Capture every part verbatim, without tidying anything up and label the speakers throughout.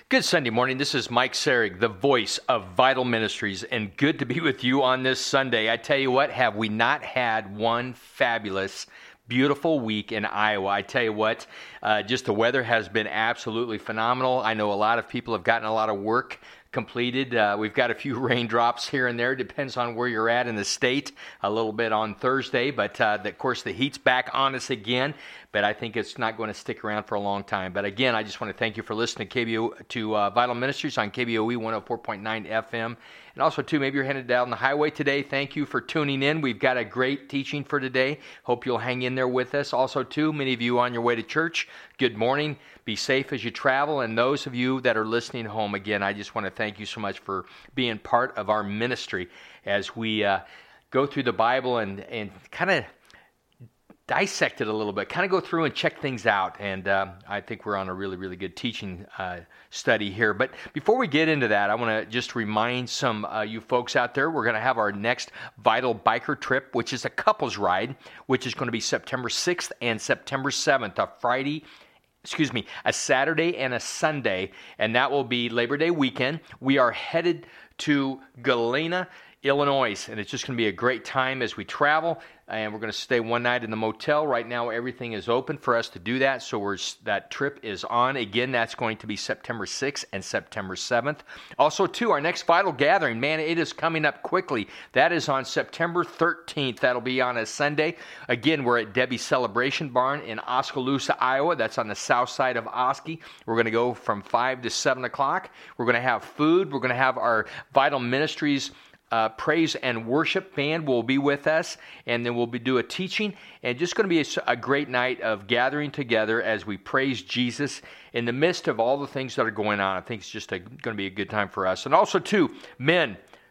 Speaker 1: Good Sunday morning. This is Mike Serig, the voice of Vital Ministries, and good to be with you on this Sunday. I tell you what, have we not had one fabulous, beautiful week in Iowa? I tell you what, uh, just the weather has been absolutely phenomenal. I know a lot of people have gotten a lot of work completed. Uh, we've got a few raindrops here and there. Depends on where you're at in the state. A little bit on Thursday, but uh, the, of course the heat's back on us again. But I think it's not going to stick around for a long time. But again, I just want to thank you for listening to K B O to uh, Vital Ministries on K B O E one oh four point nine F M. And also, too, maybe you're headed down the highway today. Thank you for tuning in. We've got a great teaching for today. Hope you'll hang in there with us. Also, too, many of you on your way to church, good morning. Be safe as you travel. And those of you that are listening home, again, I just want to thank you so much for being part of our ministry as we uh, go through the Bible and, and kind of dissect it a little bit, kind of go through and check things out. And uh, I think we're on a really, really good teaching uh, study here. But before we get into that, I want to just remind some uh, you folks out there, we're going to have our next Vital Biker Trip, which is a couples ride, which is going to be September sixth and September seventh, a Friday, excuse me, a Saturday and a Sunday, and that will be Labor Day weekend. We are headed to Galena, Illinois, and it's just going to be a great time as we travel, and we're going to stay one night in the motel. Right now, everything is open for us to do that, so we're, that trip is on. Again, that's going to be September sixth and September seventh. Also, too, our next Vital Gathering, man, it is coming up quickly. That is on September thirteenth. That'll be on a Sunday. Again, we're at Debbie's Celebration Barn in Oskaloosa, Iowa. That's on the south side of Oski. We're going to go from five to seven o'clock. We're going to have food. We're going to have our Vital Ministries Uh, praise and worship band will be with us, and then we'll be do a teaching, and just going to be a, a great night of gathering together as we praise Jesus in the midst of all the things that are going on. I think it's just a, going to be a good time for us. And also, too, men,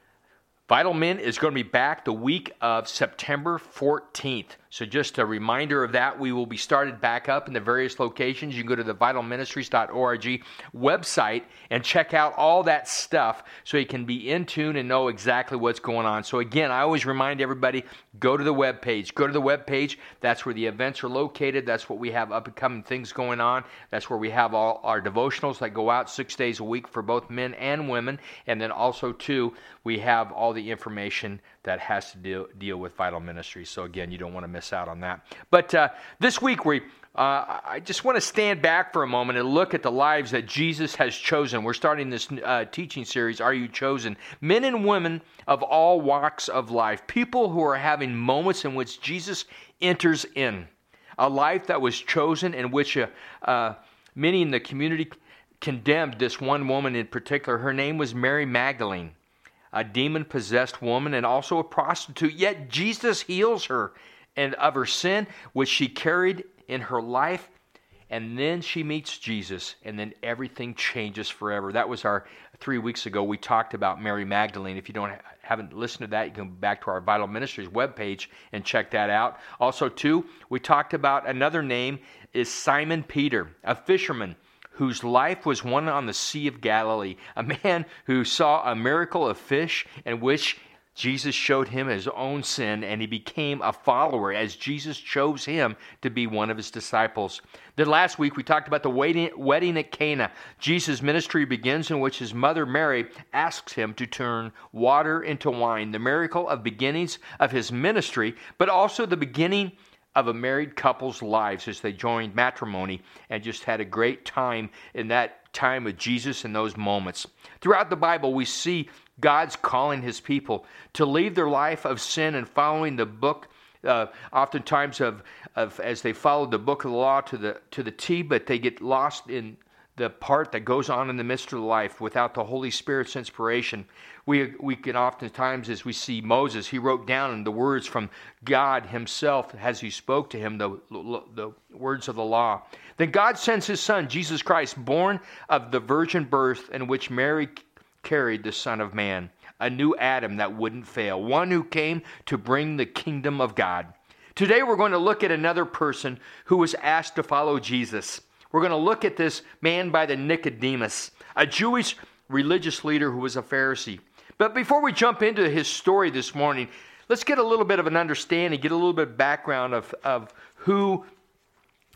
Speaker 1: Vital Men is going to be back the week of September fourteenth. So just a reminder of that. We will be started back up in the various locations. You can go to the vital ministries dot org website and check out all that stuff so you can be in tune and know exactly what's going on. So again, I always remind everybody, go to the web page. Go to the web page. That's where the events are located. That's what we have up and coming things going on. That's where we have all our devotionals that go out six days a week for both men and women. And then also, too, we have all the information that has to deal, deal with Vital Ministries. So again, you don't want to miss out on that. But uh, this week, we uh, I just want to stand back for a moment and look at the lives that Jesus has chosen. We're starting this uh, teaching series, Are You Chosen? Men and women of all walks of life. People who are having moments in which Jesus enters in. A life that was chosen in which uh, uh, many in the community condemned this one woman in particular. Her name was Mary Magdalene, a demon-possessed woman and also a prostitute. Yet Jesus heals her and of her sin, which she carried in her life. And then she meets Jesus, and then everything changes forever. That was our three weeks ago. We talked about Mary Magdalene. If you don't haven't listened to that, you can go back to our Vital Ministries webpage and check that out. Also, too, we talked about another name is Simon Peter, a fisherman whose life was one on the Sea of Galilee, a man who saw a miracle of fish in which Jesus showed him his own sin, and he became a follower as Jesus chose him to be one of his disciples. Then last week we talked about the wedding at Cana. Jesus' ministry begins in which his mother Mary asks him to turn water into wine, the miracle of beginnings of his ministry, but also the beginning of a married couple's lives as they joined matrimony and just had a great time in that time with Jesus in those moments. Throughout the Bible, we see God's calling his people to leave their life of sin and following the book, uh, oftentimes of, of as they follow the book of the law to the to the T, but they get lost in the part that goes on in the midst of life without the Holy Spirit's inspiration. We we can oftentimes, as we see Moses, he wrote down the words from God himself as he spoke to him, the, the words of the law. Then God sends his son, Jesus Christ, born of the virgin birth in which Mary carried the Son of Man, a new Adam that wouldn't fail, one who came to bring the kingdom of God. Today we're going to look at another person who was asked to follow Jesus. We're going to look at this man by the Nicodemus, a Jewish religious leader who was a Pharisee. But before we jump into his story this morning, let's get a little bit of an understanding, get a little bit of background of, of who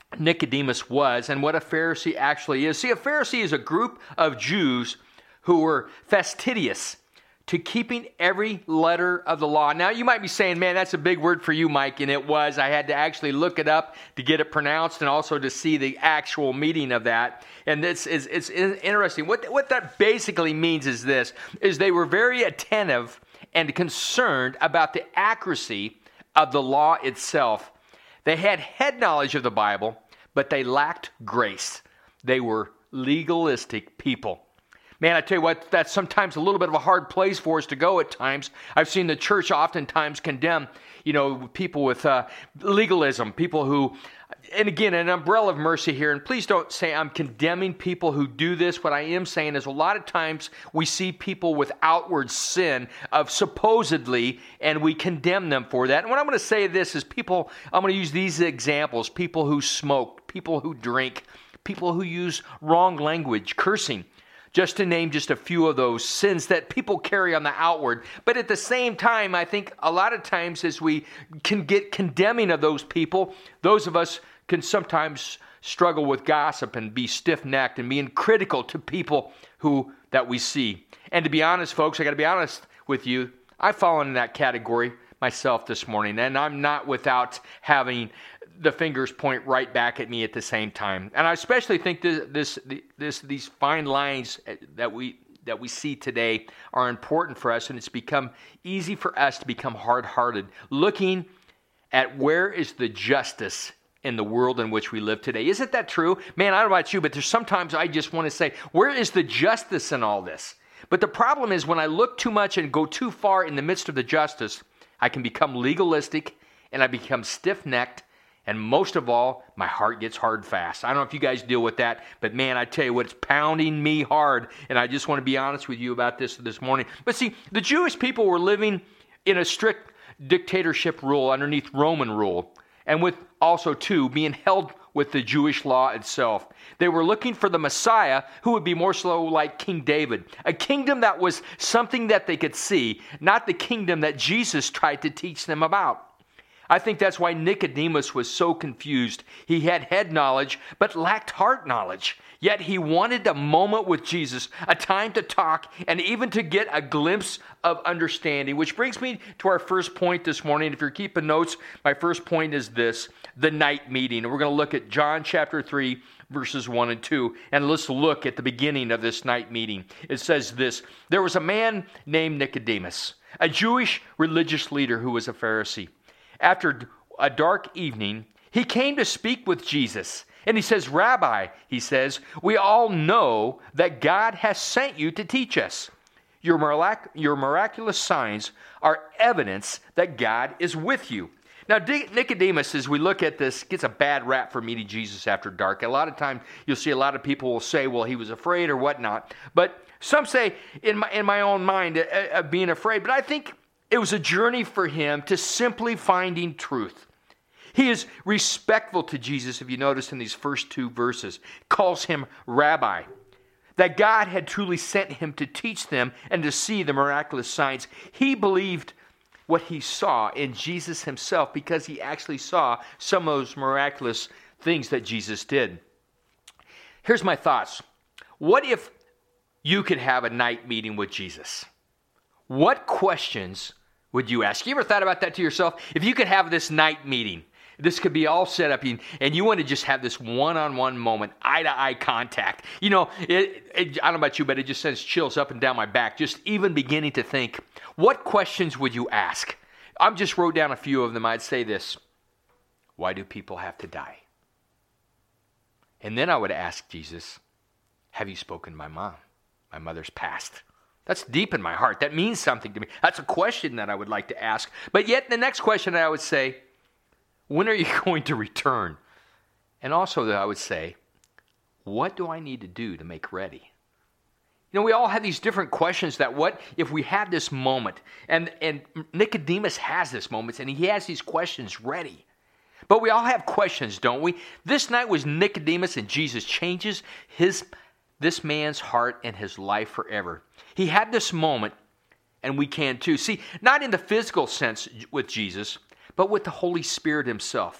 Speaker 1: Nicodemus was and what a Pharisee actually is. See, a Pharisee is a group of Jews who were fastidious to keeping every letter of the law. Now, you might be saying, man, that's a big word for you, Mike, and it was. I had to actually look it up to get it pronounced and also to see the actual meaning of that. And this is it's interesting. What, what that basically means is this, is they were very attentive and concerned about the accuracy of the law itself. They had head knowledge of the Bible, but they lacked grace. They were legalistic people. Man, I tell you what, that's sometimes a little bit of a hard place for us to go at times. I've seen the church oftentimes condemn, you know, people with uh, legalism, people who, and again, an umbrella of mercy here, and please don't say I'm condemning people who do this. What I am saying is a lot of times we see people with outward sin of supposedly, and we condemn them for that. And what I'm going to say this is people, I'm going to use these examples, people who smoke, people who drink, people who use wrong language, cursing, just to name just a few of those sins that people carry on the outward. But at the same time, I think a lot of times as we can get condemning of those people, those of us can sometimes struggle with gossip and be stiff-necked and being critical to people who that we see. And to be honest, folks, I got to be honest with you, I've fallen in that category myself this morning, and I'm not without having the fingers point right back at me at the same time. And I especially think this, this, this, these fine lines that we that we see today are important for us, and it's become easy for us to become hard-hearted, looking at where is the justice in the world in which we live today. Isn't that true? Man, I don't know about you, but there's sometimes I just want to say, where is the justice in all this? But the problem is when I look too much and go too far in the midst of the justice, I can become legalistic and I become stiff-necked. And most of all, my heart gets hard fast. I don't know if you guys deal with that, but man, I tell you what, it's pounding me hard. And I just want to be honest with you about this this morning. But see, the Jewish people were living in a strict dictatorship rule underneath Roman rule. And with also, too, being held with the Jewish law itself. They were looking for the Messiah who would be more so like King David. A kingdom that was something that they could see, not the kingdom that Jesus tried to teach them about. I think that's why Nicodemus was so confused. He had head knowledge, but lacked heart knowledge. Yet he wanted a moment with Jesus, a time to talk, and even to get a glimpse of understanding. Which brings me to our first point this morning. If you're keeping notes, my first point is this, the night meeting. And we're going to look at John chapter three, verses one and two. And let's look at the beginning of this night meeting. It says this, there was a man named Nicodemus, a Jewish religious leader who was a Pharisee. After a dark evening, he came to speak with Jesus. And he says, Rabbi, he says, we all know that God has sent you to teach us. Your, mirac- your miraculous signs are evidence that God is with you. Now, Nicodemus, as we look at this, gets a bad rap for meeting Jesus after dark. A lot of times, you'll see a lot of people will say, well, he was afraid or whatnot. But some say, in my, in my own mind, uh, uh, being afraid. But I think it was a journey for him to simply finding truth. He is respectful to Jesus, if you notice in these first two verses, calls him Rabbi. That God had truly sent him to teach them and to see the miraculous signs. He believed what he saw in Jesus himself because he actually saw some of those miraculous things that Jesus did. Here's my thoughts. What if you could have a night meeting with Jesus? What questions would you ask? You ever thought about that to yourself? If you could have this night meeting, this could be all set up, and you want to just have this one-on-one moment, eye-to-eye contact. You know, it, it, I don't know about you, but it just sends chills up and down my back, just even beginning to think, what questions would you ask? I just wrote down a few of them. I'd say this, why do people have to die? And then I would ask Jesus, have you spoken to my mom? My mother's passed. That's deep in my heart. That means something to me. That's a question that I would like to ask. But yet the next question I would say, when are you going to return? And also I would say, what do I need to do to make ready? You know, we all have these different questions that what if we had this moment? And, and Nicodemus has this moment, and he has these questions ready. But we all have questions, don't we? This night was Nicodemus, and Jesus changes his this man's heart and his life forever. He had this moment, and we can too. See, not in the physical sense with Jesus, but with the Holy Spirit himself.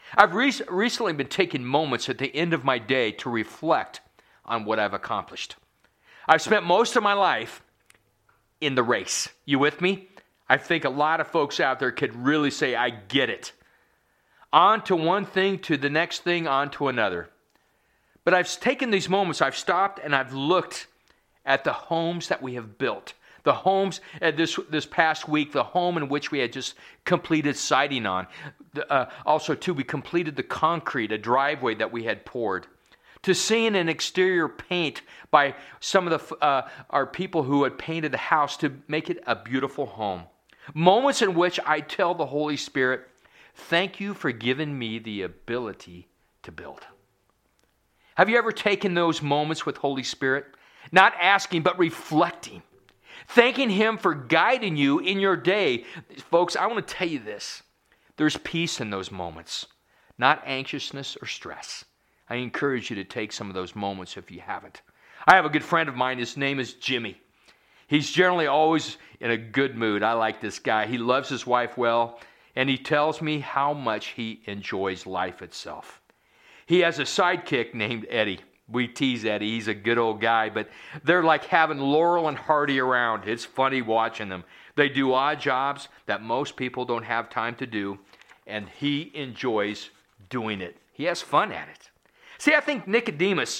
Speaker 1: I've re- recently been taking moments at the end of my day to reflect on what I've accomplished. I've spent most of my life in the race. You with me? I think a lot of folks out there could really say, I get it. On to one thing, to the next thing, on to another. But I've taken these moments, I've stopped and I've looked at the homes that we have built. The homes, uh, this this past week, the home in which we had just completed siding on. The, uh, also, too, we completed the concrete, a driveway that we had poured. To seeing an exterior paint by some of the uh, our people who had painted the house to make it a beautiful home. Moments in which I tell the Holy Spirit, thank you for giving me the ability to build. Have you ever taken those moments with Holy Spirit? Not asking, but reflecting. Thanking Him for guiding you in your day. Folks, I want to tell you this. There's peace in those moments, not anxiousness or stress. I encourage you to take some of those moments if you haven't. I have a good friend of mine. His name is Jimmy. He's generally always in a good mood. I like this guy. He loves his wife well, and he tells me how much he enjoys life itself. He has a sidekick named Eddie. We tease Eddie. He's a good old guy, but they're like having Laurel and Hardy around. It's funny watching them. They do odd jobs that most people don't have time to do, and he enjoys doing it. He has fun at it. See, I think Nicodemus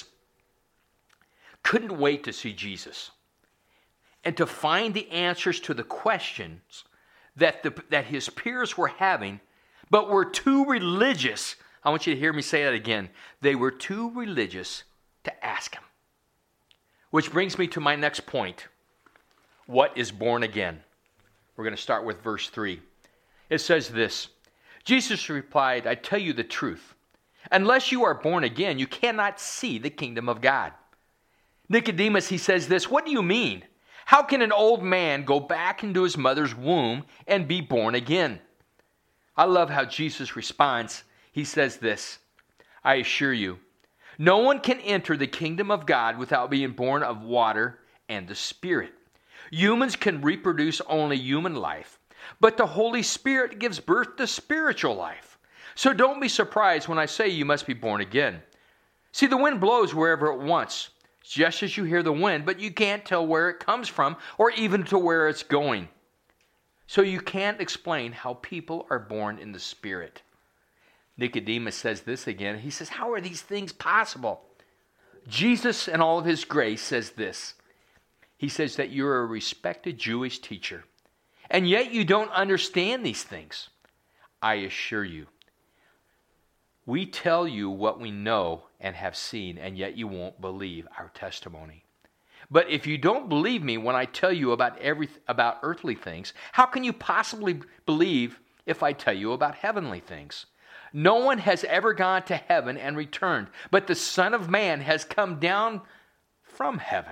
Speaker 1: couldn't wait to see Jesus and to find the answers to the questions that, the, that his peers were having, but were too religious. I want you to hear me say that again. They were too religious to ask him. Which brings me to my next point. What is born again? We're going to start with verse three. It says this, Jesus replied, I tell you the truth. Unless you are born again, you cannot see the kingdom of God. Nicodemus, he says this, what do you mean? How can an old man go back into his mother's womb and be born again? I love how Jesus responds. He says this, I assure you, no one can enter the kingdom of God without being born of water and the Spirit. Humans can reproduce only human life, but the Holy Spirit gives birth to spiritual life. So don't be surprised when I say you must be born again. See, the wind blows wherever it wants, just as you hear the wind, but you can't tell where it comes from or even to where it's going. So you can't explain how people are born in the Spirit. Nicodemus says this again. He says, how are these things possible? Jesus, in all of his grace, says this. He says that you're a respected Jewish teacher, and yet you don't understand these things. I assure you, we tell you what we know and have seen, and yet you won't believe our testimony. But if you don't believe me when I tell you about every about earthly things, how can you possibly believe if I tell you about heavenly things? No one has ever gone to heaven and returned, but the Son of Man has come down from heaven.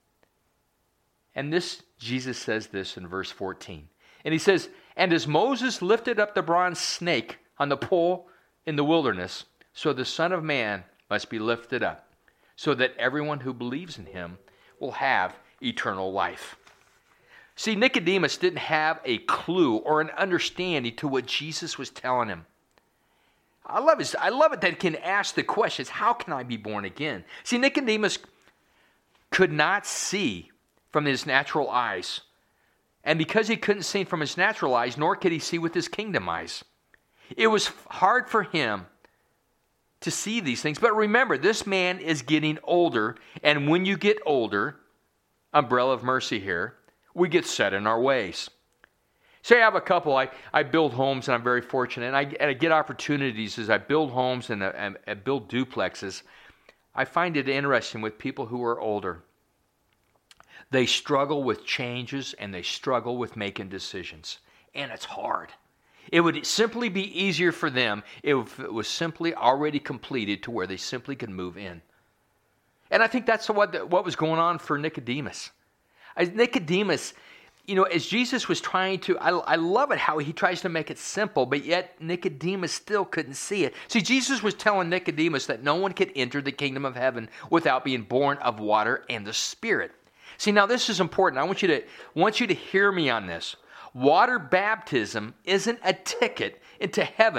Speaker 1: And this, Jesus says this in verse fourteen. And he says, and as Moses lifted up the bronze snake on the pole in the wilderness, so the Son of Man must be lifted up, so that everyone who believes in him will have eternal life. See, Nicodemus didn't have a clue or an understanding to what Jesus was telling him. I love it. I love it that he can ask the questions, how can I be born again? See, Nicodemus could not see from his natural eyes. And because he couldn't see from his natural eyes, nor could he see with his kingdom eyes, it was hard for him to see these things. But remember, this man is getting older. And when you get older, umbrella of mercy here, we get set in our ways. Say I have a couple, I, I build homes and I'm very fortunate. And I, and I get opportunities as I build homes and, and, and build duplexes. I find it interesting with people who are older. They struggle with changes and they struggle with making decisions. And it's hard. It would simply be easier for them if it was simply already completed to where they simply could move in. And I think that's what, what was going on for Nicodemus. As Nicodemus, you know, as Jesus was trying to, I, I love it how he tries to make it simple, but yet Nicodemus still couldn't see it. See, Jesus was telling Nicodemus that no one could enter the kingdom of heaven without being born of water and the Spirit. See, now this is important. I want you to want you to hear me on this. Water baptism isn't a ticket into heaven.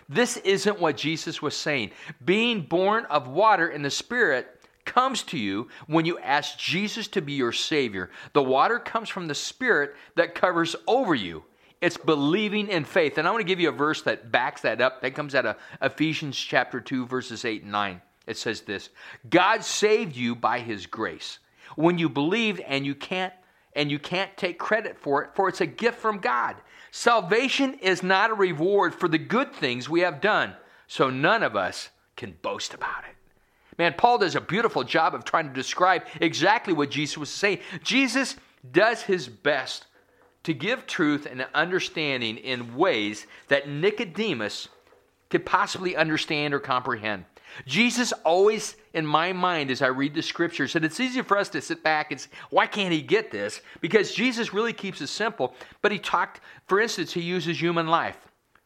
Speaker 1: This isn't what Jesus was saying. Being born of water and the Spirit comes to you when you ask Jesus to be your Savior. The water comes from the Spirit that covers over you. It's believing in faith. And I want to give you a verse that backs that up. That comes out of Ephesians chapter two, verses eight and nine. It says this: God saved you by His grace when you believed, and you can't and you can't take credit for it, for it's a gift from God. Salvation is not a reward for the good things we have done, so none of us can boast about it. Man, Paul does a beautiful job of trying to describe exactly what Jesus was saying. Jesus does his best to give truth and understanding in ways that Nicodemus could possibly understand or comprehend. Jesus always, in my mind, as I read the scriptures, and it's easy for us to sit back and say, why can't he get this? Because Jesus really keeps it simple. But he talked, for instance, he uses human life.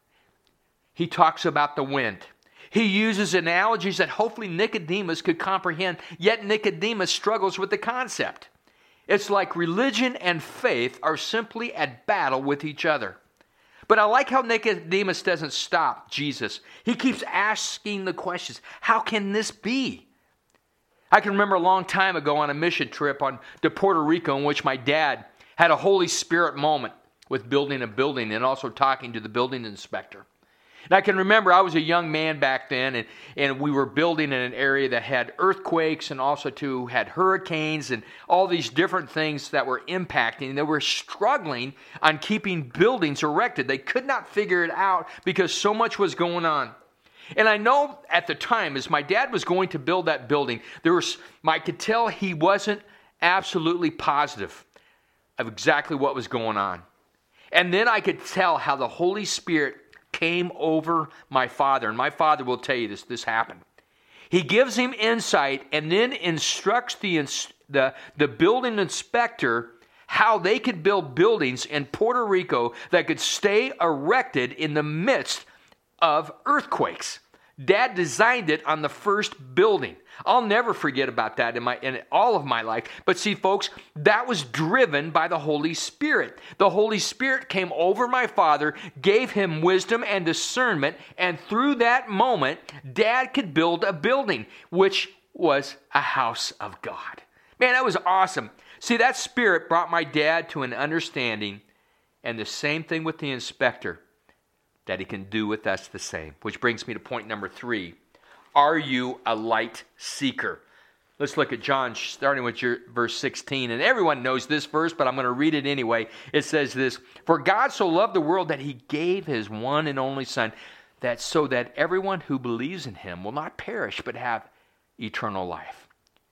Speaker 1: He talks about the wind. He uses analogies that hopefully Nicodemus could comprehend, yet Nicodemus struggles with the concept. It's like religion and faith are simply at battle with each other. But I like how Nicodemus doesn't stop Jesus. He keeps asking the questions. How can this be? I can remember a long time ago on a mission trip on to Puerto Rico in which my dad had a Holy Spirit moment with building a building and also talking to the building inspector. And I can remember I was a young man back then, and, and we were building in an area that had earthquakes and also too had hurricanes and all these different things that were impacting. They were struggling on keeping buildings erected. They could not figure it out because so much was going on. And I know at the time, as my dad was going to build that building, there was I could tell he wasn't absolutely positive of exactly what was going on. And then I could tell how the Holy Spirit came over my father. And my father will tell you this, this happened. He gives him insight and then instructs the, the, the building inspector how they could build buildings in Puerto Rico that could stay erected in the midst of earthquakes. Dad designed it on the first building. I'll never forget about that in my in all of my life. But see, folks, that was driven by the Holy Spirit. The Holy Spirit came over my father, gave him wisdom and discernment, and through that moment, Dad could build a building, which was a house of God. Man, that was awesome. See, that Spirit brought my dad to an understanding, and the same thing with the inspector, that he can do with us the same. Which brings me to point number three. Are you a light seeker? Let's look at John, starting with your, verse sixteen. And everyone knows this verse, but I'm going to read it anyway. It says this: For God so loved the world that he gave his one and only Son, that so that everyone who believes in him will not perish, but have eternal life.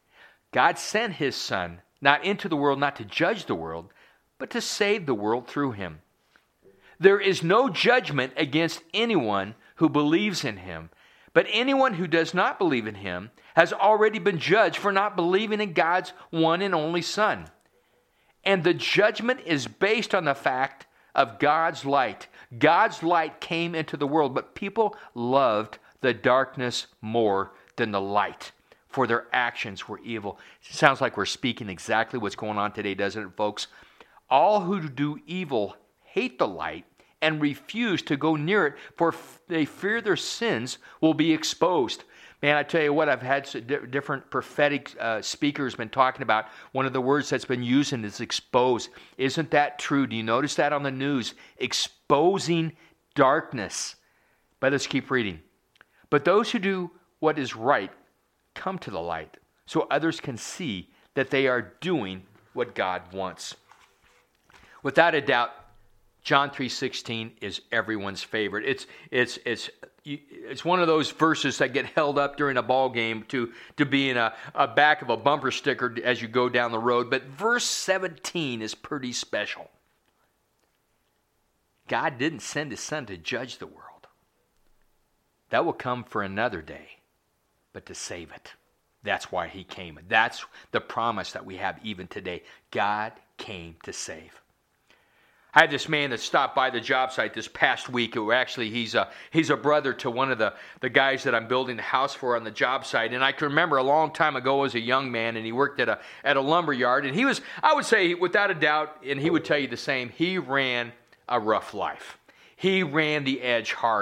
Speaker 1: God sent his Son, not into the world, not to judge the world, but to save the world through him. There is no judgment against anyone who believes in him, but anyone who does not believe in him has already been judged for not believing in God's one and only Son. And the judgment is based on the fact of God's light. God's light came into the world, but people loved the darkness more than the light, for their actions were evil. It sounds like we're speaking exactly what's going on today, doesn't it, folks? All who do evil hate the light and refuse to go near it, for they fear their sins will be exposed. Man, I tell you what, I've had different prophetic uh, speakers been talking about. One of the words that's been used is expose. Isn't that true? Do you notice that on the news? Exposing darkness. But let's keep reading. But those who do what is right come to the light, so others can see that they are doing what God wants. Without a doubt, John three sixteen is everyone's favorite. It's it's it's it's one of those verses that get held up during a ball game to to be in a, a back of a bumper sticker as you go down the road. But verse seventeen is pretty special. God didn't send his Son to judge the world. That will come for another day, but to save it. That's why he came. That's the promise that we have even today. God came to save. I had this man that stopped by the job site this past week. Who actually, he's a he's a brother to one of the, the guys that I'm building the house for on the job site. And I can remember a long time ago as a young man, and he worked at a at a lumber yard. And he was, I would say, without a doubt, and he would tell you the same, he ran a rough life. He ran the edge hard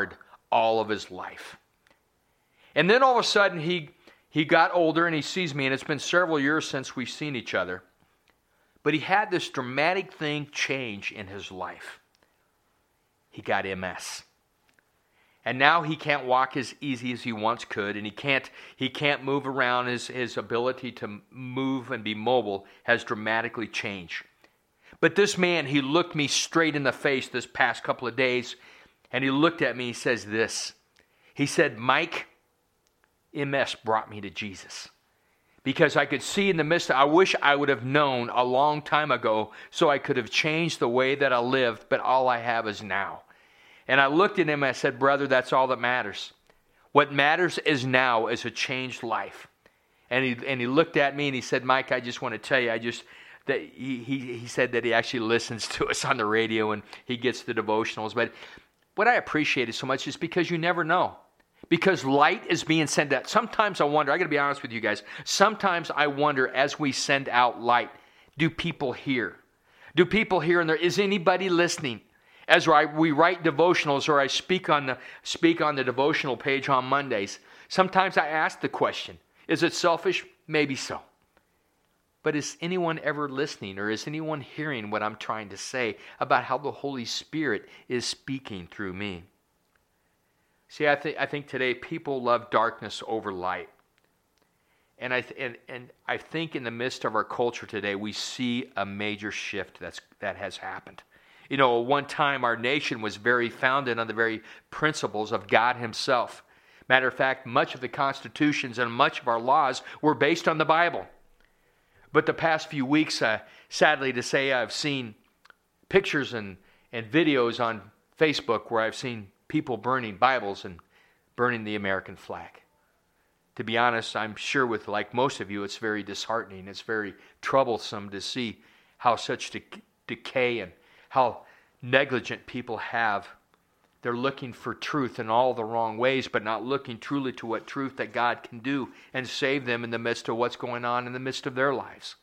Speaker 1: all of his life. And then all of a sudden he he got older and he sees me, and it's been several years since we've seen each other. But he had this dramatic thing change in his life. He got M S. And now he can't walk as easy as he once could, and he can't he can't move around. His, his ability to move and be mobile has dramatically changed. But this man, he looked me straight in the face this past couple of days, and he looked at me, he says this. He said, Mike, M S brought me to Jesus. Because I could see in the midst of, I wish I would have known a long time ago so I could have changed the way that I lived, but all I have is now. And I looked at him and I said, brother, that's all that matters. What matters is now is a changed life. And he and he looked at me and he said, Mike, I just want to tell you, I just, that he, he, he said that he actually listens to us on the radio and he gets the devotionals. But what I appreciated so much is because you never know. Because light is being sent out. Sometimes I wonder, I got to be honest with you guys, sometimes I wonder as we send out light, do people hear? Do people hear and there is anybody listening? As I, we write devotionals or I speak on the speak on the devotional page on Mondays, sometimes I ask the question, is it selfish? Maybe so. But is anyone ever listening or is anyone hearing what I'm trying to say about how the Holy Spirit is speaking through me? See, I think I think today people love darkness over light. And I th- and, and I think in the midst of our culture today, we see a major shift that's that has happened. You know, at one time our nation was very founded on the very principles of God himself. Matter of fact, much of the constitutions and much of our laws were based on the Bible. But the past few weeks, uh, sadly to say, I've seen pictures and, and videos on Facebook where I've seen people burning Bibles and burning the American flag. To be honest, I'm sure with like most of you, it's very disheartening. It's very troublesome to see how such de- decay and how negligent people have. They're looking for truth in all the wrong ways, but not looking truly to what truth that God can do and save them in the midst of what's going on in the midst of their lives.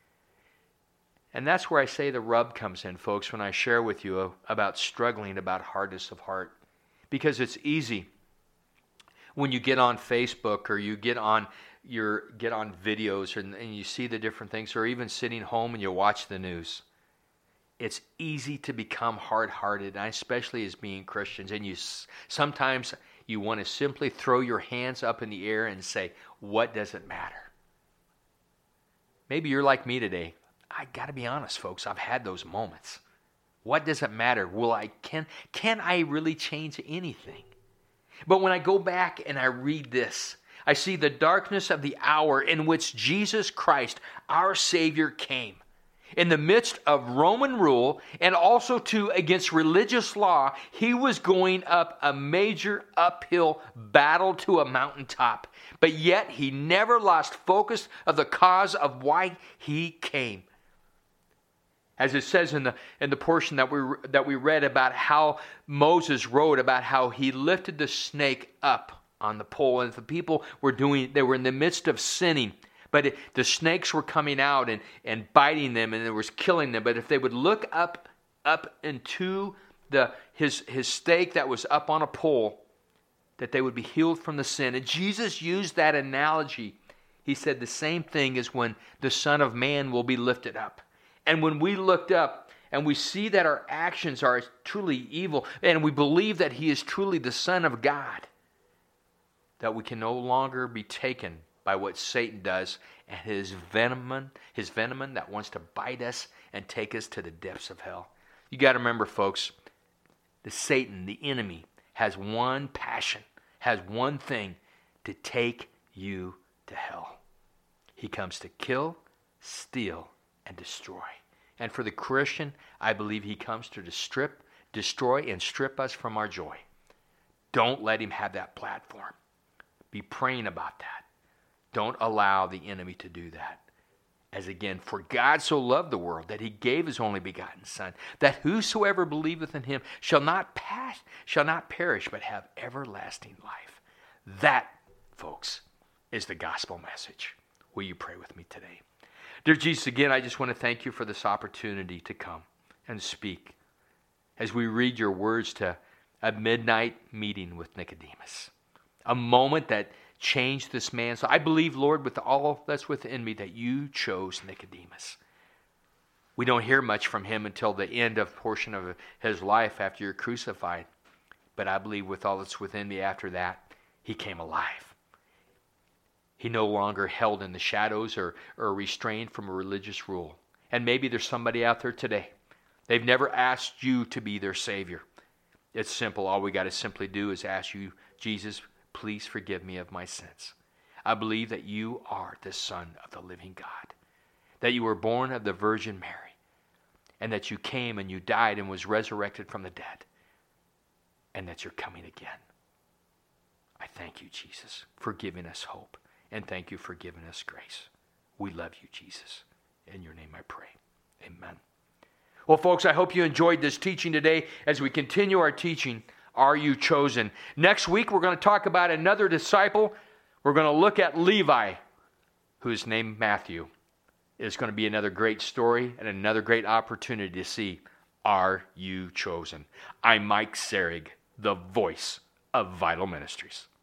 Speaker 1: And that's where I say the rub comes in, folks, when I share with you about struggling, about hardness of heart. Because it's easy when you get on Facebook or you get on your get on videos and, and you see the different things, or even sitting home and you watch the news. It's easy to become hard-hearted, and especially as being Christians. And you sometimes you want to simply throw your hands up in the air and say, "What does it matter?" Maybe you're like me today. I got to be honest, folks. I've had those moments. What does it matter? Will I can can I really change anything? But when I go back and I read this, I see the darkness of the hour in which Jesus Christ, our Savior, came. In the midst of Roman rule and also too against religious law, he was going up a major uphill battle to a mountaintop. But yet he never lost focus of the cause of why he came. As it says in the in the portion that we that we read about how Moses wrote about how he lifted the snake up on the pole, and the people were doing they were in the midst of sinning, but it, the snakes were coming out and, and biting them, and it was killing them. But if they would look up up into the his his stake that was up on a pole, that they would be healed from the sin. And Jesus used that analogy. He said the same thing is when the Son of Man will be lifted up. And when we looked up and we see that our actions are truly evil, and we believe that he is truly the Son of God, that we can no longer be taken by what Satan does and his venom, his venom that wants to bite us and take us to the depths of hell. You got to remember, folks, the Satan, the enemy, has one passion, has one thing: to take you to hell. He comes to kill, steal, and destroy. And for the Christian, I believe he comes to strip, destroy, and strip us from our joy. Don't let him have that platform. Be praying about that. Don't allow the enemy to do that. As again, for God so loved the world that he gave his only begotten Son, that whosoever believeth in him shall not pass, shall not perish, but have everlasting life. That, folks, is the gospel message. Will you pray with me today? Dear Jesus, again, I just want to thank you for this opportunity to come and speak. As we read your words to, A midnight meeting with Nicodemus. A moment that changed this man. So I believe, Lord, with all that's within me, that you chose Nicodemus. We don't hear much from him until the end of portion of his life after you're crucified. But I believe with all that's within me after that, he came alive. He no longer held in the shadows or, or restrained from a religious rule. And maybe there's somebody out there today. They've never asked you to be their Savior. It's simple. All we got to simply do is ask you, Jesus, please forgive me of my sins. I believe that you are the Son of the living God. That you were born of the Virgin Mary. And that you came and you died and was resurrected from the dead. And that you're coming again. I thank you, Jesus, for giving us hope. And thank you for giving us grace. We love you, Jesus. In your name I pray. Amen. Well, folks, I hope you enjoyed this teaching today as we continue our teaching, Are You Chosen? Next week, we're going to talk about another disciple. We're going to look at Levi, who is named Matthew. It's going to be another great story and another great opportunity to see, Are You Chosen? I'm Mike Serig, the voice of Vital Ministries.